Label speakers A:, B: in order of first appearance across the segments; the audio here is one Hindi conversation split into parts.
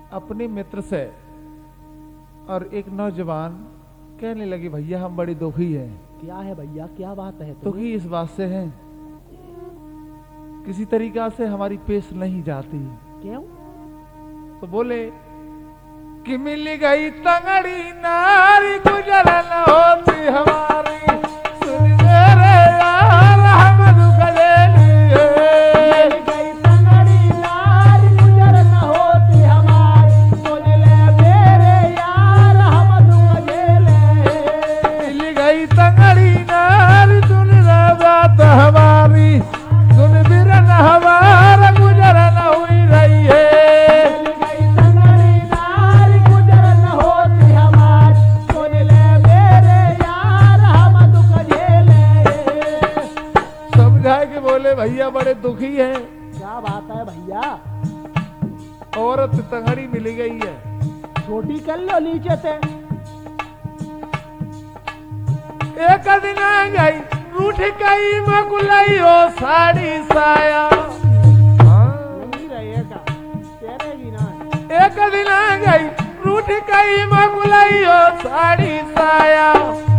A: अपने मित्र से और एक नौजवान कहने लगे भैया हम बड़े दुखी हैं।
B: क्या है भैया, क्या बात है?
A: दुखी इस बात से हैं किसी तरीका से हमारी पेश नहीं जाती।
B: क्यों?
A: तो बोले कि मिल गई तंगड़ी नारी गुजर न होती हमारी, सुन मेरे यार हम दुख ले लिए।
B: मिल गई तंगड़ी नारी गुजर न होती हमारी, सुन ले मेरे यार हम दुख झेले।
A: मिल गई तंगड़ी नारी सुन ले बात हमारी, सुन बिरन हमारा गुजर न हुई रही है।
B: मिल गई तंगड़ी नारी गुजर न होती हमारी, सुन ले मेरे यार हम दुख झेले।
A: समझा के बोले भैया बड़े दुखी हैं।
B: क्या बात है भैया?
A: औरत तंगड़ी मिल गई है।
B: छोटी कर लो नीचे से।
A: एक दिन आ गई रूठ गई मगुलाई हो साड़ी साया।
B: नहीं रहेगा, तेरेगी ना।
A: एक दिन आ गई रूठ गई मगुलाई हो साड़ी साया।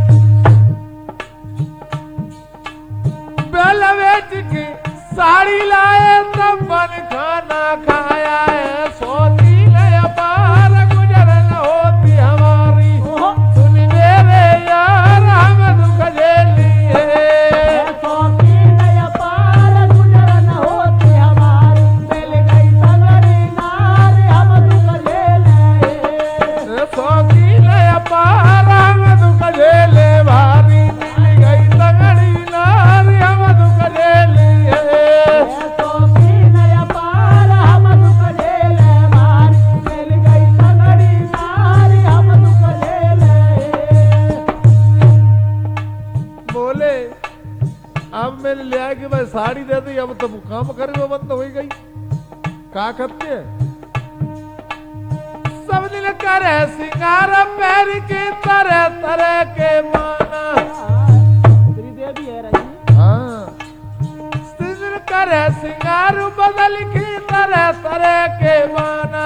A: बेल बेच के साड़ी लाए तब बन खाना खाया है। सोती नया पार गुजर न होती हमारी,
B: ओहो,
A: सुन मेरे यार हम दुख झेलिए।
B: सोती नया पार गुजर न होती हमारी, मिल गई तंगड़ी नारी हम दुख झेले।
A: सोती नया पार हम दुख झेले भारी, मिल गई तंगड़ी नारी हम दुख झेलिए।
B: सोती नया पार हम दुख झेले भारी, मिल गई तंगड़ी नारी हम दुख झेले।
A: बोले अब मैंने लिया कि मैं साड़ी दे दी, अब तो काम करे वो बंद हो गई। का करते हैं? सब दिन करे सिंगार पैर के तरह तरह के माना।
B: श्रीदेवी है रही।
A: हाँ दिन करे सिंगार बदल के तरह तरह के माना।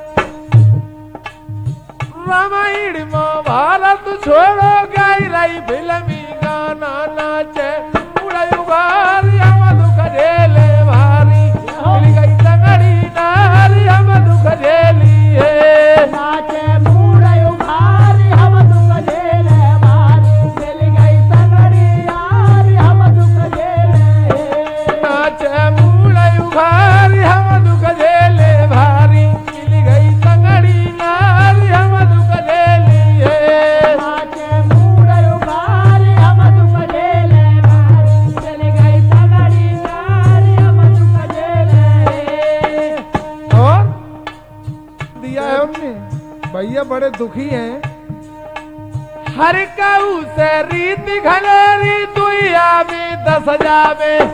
A: रामायण महाभारत छोड़ो गाई रही फिल्मी गाना नाचे उड़ाई उबारी हम दुख झेले भारी। मिल गई तंगड़ी नारी हम दुख झेलिए।
B: नाचे मूड़े उभारी हम दुख झेले भारी, मिल गई तंगड़ी नारी हम दुख झेले।
A: नाचे मुड़े उघारी हम दुख झेले भारी, मिल गई तंगड़ी नारी हम दुख झेलिए।
B: नाचे मूड़े उभारी हम दुख झेले भारी, मिल गई तंगड़ी नारी हम दुख झेले।
A: और दिया है हमने। भैया बड़े दुखी हैं। हर काऊ से रीत घनेरी दुइया में 10,000 में।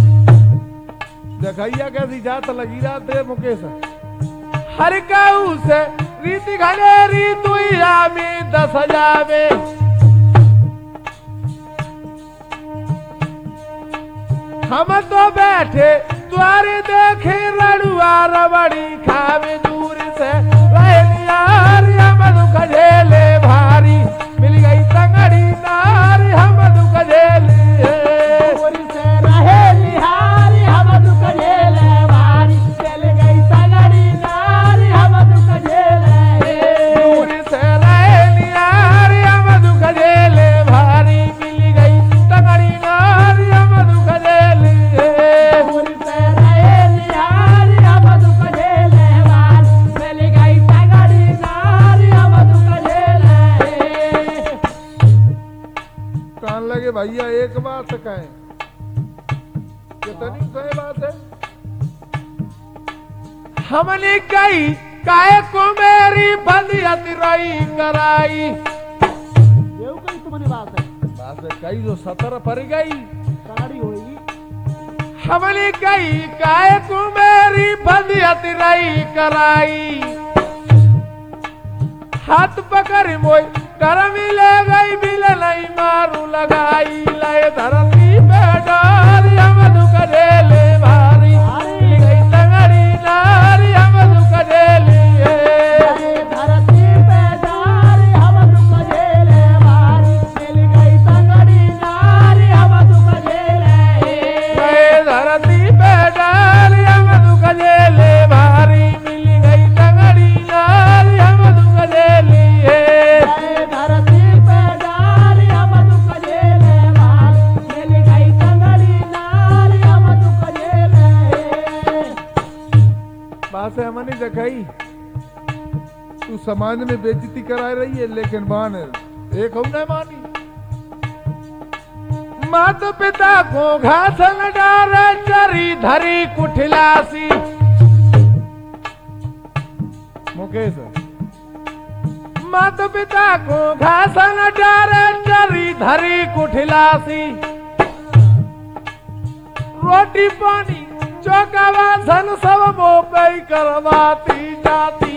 A: देखैया कैसी जात लगी रात है मुकेश। हर काऊ से रीत घनेरी दुइया में 10,000 में। हम तो बैठे द्वारे देखे रड़ुआ रबड़ी खावे दूर से रहे यार हम दुख झेले भारी। मिल गई तंगड़ी नारी हम दुख झेलिए।
B: दूर से रहे निहारी हम दुख झेले भारी, मिल गई तंगड़ी नारी हम दुख झेले।
A: दूर से रहे यार हम दुख झेले भारी। मिल गई तंगड़ी नारी हम दुख झेलिए।
B: दूर से रहे निहारी हम दुख झेले भारी, मिल गई तंगड़ी नारी हम दुख झेले।
A: कहने लगे भैया एक बात कहें, कितनी सही बात है। हमने कही काय को मेरी बंदियत रही कराई।
B: ये कहीं तुम्हारी बात है,
A: बात है कही जो 17 पर गई।
B: तंगड़ी होगी।
A: हमने कही काय को मेरी बंदियत रही कराई। हाथ पकड़ मोई करम ले गई बिल नहीं मारू लगाई। लय धरती पे डारी हम दुख झेले भारी। मिल गई तंगड़ी नारी हम दुख झेलिए। तू समाज में बेइज्जती करा रही है, लेकिन बान एक हम न मानी। माता पिता को घास न डारे, चरी धरी कुठिलासी। मुकेश, माता पिता को घास न डारे, चरी धरी कुठिलासी। रोटी पानी चौका वासन सब मोकई करवाती जाती।